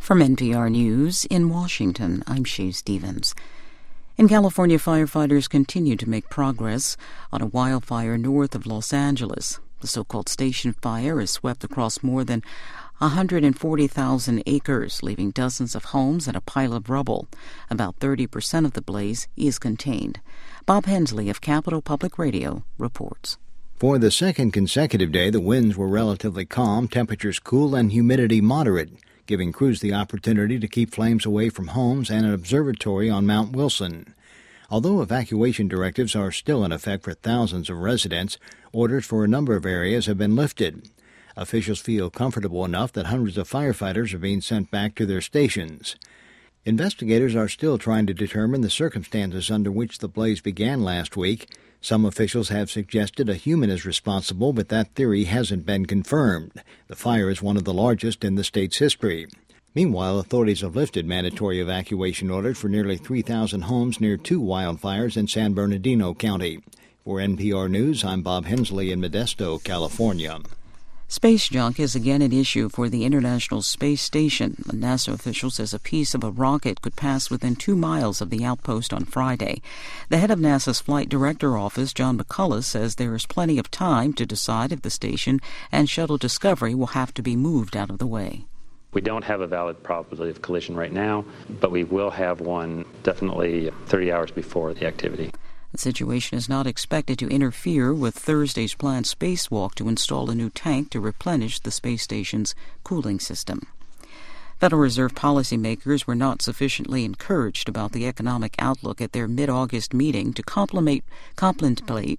From NPR News in Washington, I'm Shay Stevens. In California, firefighters continue to make progress on a wildfire north of Los Angeles. The so-called station fire has swept across more than 140,000 acres, leaving dozens of homes and a pile of rubble. About 30% of the blaze is contained. Bob Hensley of Capitol Public Radio reports. For the second consecutive day, the winds were relatively calm, temperatures cool, and humidity moderate, giving crews the opportunity to keep flames away from homes and an observatory on Mount Wilson. Although evacuation directives are still in effect for thousands of residents, orders for a number of areas have been lifted. Officials feel comfortable enough that hundreds of firefighters are being sent back to their stations. Investigators are still trying to determine the circumstances under which the blaze began last week. Some officials have suggested a human is responsible, but that theory hasn't been confirmed. The fire is one of the largest in the state's history. Meanwhile, authorities have lifted mandatory evacuation orders for nearly 3,000 homes near two wildfires in San Bernardino County. For NPR News, I'm Bob Hensley in Modesto, California. Space junk is again an issue for the International Space Station. A NASA official says a piece of a rocket could pass within 2 miles of the outpost on Friday. The head of NASA's Flight Director Office, John McCullough, says there is plenty of time to decide if the station and Shuttle Discovery will have to be moved out of the way. We don't have a valid probability of collision right now, but we will have one definitely 30 hours before the activity. The situation is not expected to interfere with Thursday's planned spacewalk to install a new tank to replenish the space station's cooling system. Federal Reserve policymakers were not sufficiently encouraged about the economic outlook at their mid-August meeting to contemplate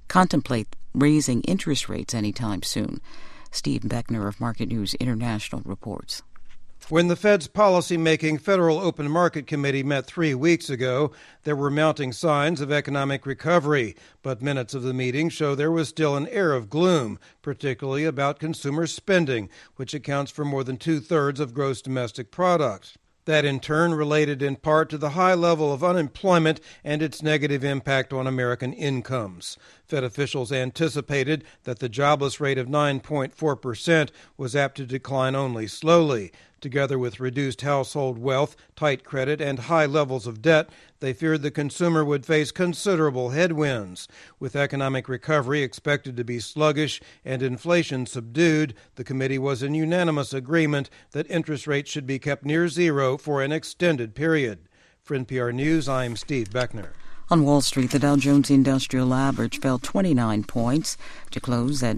raising interest rates anytime soon. Steve Beckner of Market News International reports. When the Fed's policy-making Federal Open Market Committee met 3 weeks ago, there were mounting signs of economic recovery, but minutes of the meeting show there was still an air of gloom, particularly about consumer spending, which accounts for more than 2/3 of gross domestic product. That, in turn, related in part to the high level of unemployment and its negative impact on American incomes. Fed officials anticipated that the jobless rate of 9.4% was apt to decline only slowly. Together with reduced household wealth, tight credit, and high levels of debt, they feared the consumer would face considerable headwinds. With economic recovery expected to be sluggish and inflation subdued, the committee was in unanimous agreement that interest rates should be kept near zero for an extended period. For NPR News, I'm Steve Beckner. On Wall Street, the Dow Jones Industrial Average fell 29 points to close at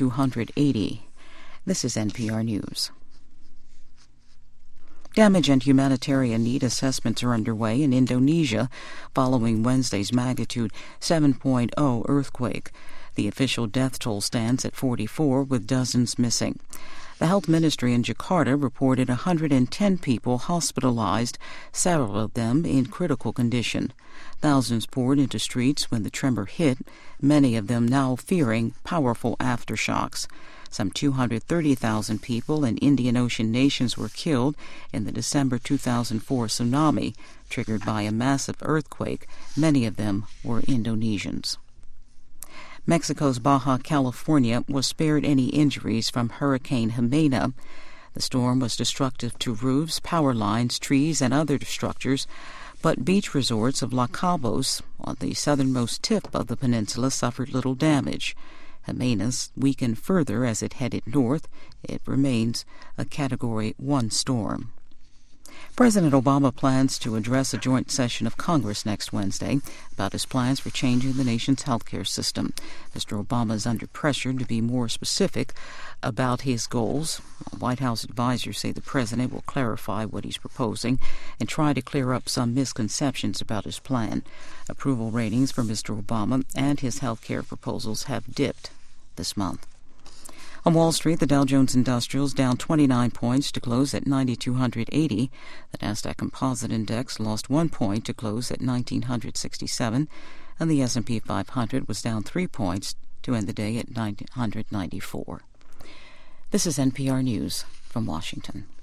9,280. This is NPR News. Damage and humanitarian need assessments are underway in Indonesia following Wednesday's magnitude 7.0 earthquake. The official death toll stands at 44, with dozens missing. The health ministry in Jakarta reported 110 people hospitalized, several of them in critical condition. Thousands poured into streets when the tremor hit, many of them now fearing powerful aftershocks. Some 230,000 people in Indian Ocean nations were killed in the December 2004 tsunami, triggered by a massive earthquake. Many of them were Indonesians. Mexico's Baja California was spared any injuries from Hurricane Jimena. The storm was destructive to roofs, power lines, trees, and other structures, but beach resorts of Los Cabos, on the southernmost tip of the peninsula, suffered little damage. Jimena weakened further as it headed north. It remains a Category 1 storm. President Obama plans to address a joint session of Congress next Wednesday about his plans for changing the nation's healthcare system. Mr. Obama is under pressure to be more specific about his goals. White House advisors say the president will clarify what he's proposing and try to clear up some misconceptions about his plan. Approval ratings for Mr. Obama and his healthcare proposals have dipped this month. On Wall Street, the Dow Jones Industrials down 29 points to close at 9,280. The Nasdaq Composite Index lost 1 point to close at 1,967, and the S&P 500 was down 3 points to end the day at 994. This is NPR News from Washington.